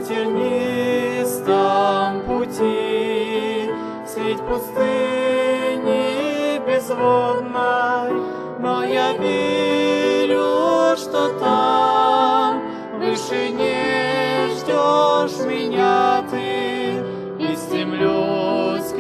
тернистом пути, средь пустыни безводной, но я верю, что там в вышине ждешь меня ты, и стремлюсь к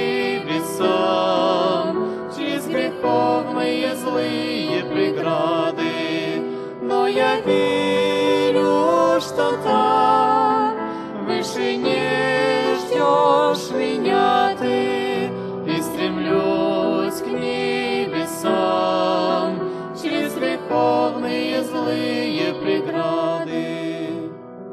небесам через греховные злые преграды, но я верю, что там в вышине ждешь меня ты, и стремлюсь к небесам через греховные злые преграды.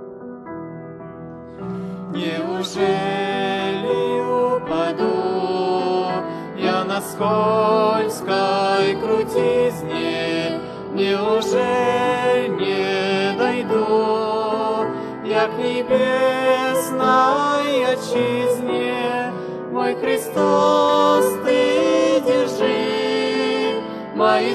Неужели упаду я на скользкой крутизне? Неужели не дойду я к небесной отчизне? Мой Христос, ты держи мои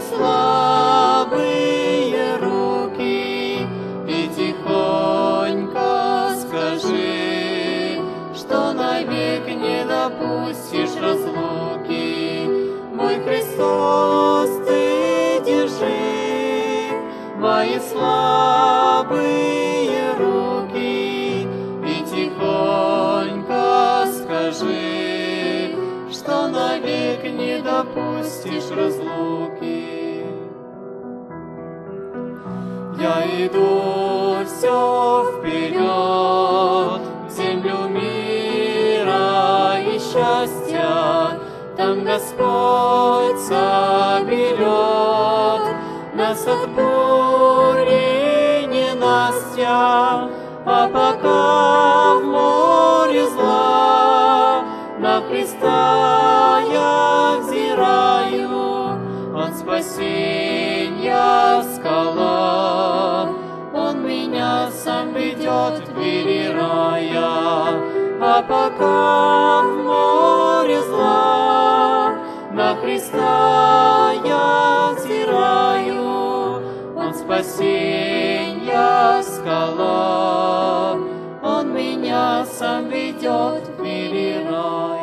слабые руки и тихонько скажи, что навек не допустишь разлуки. Мой Христос, ты держи мои слабые руки и тихонько скажи, что навек не допустишь разлуки. Я иду все вперед, в землю мира и счастья, там Господь соберет нас от бури ненастья, а пока в море зла на Христа я взираю, Он спасенья скала, Он меня сам ведет в двери рая, а пока в море зла на Христа я взираю, Он спасенья скала, Он меня сам ведет в двери рая.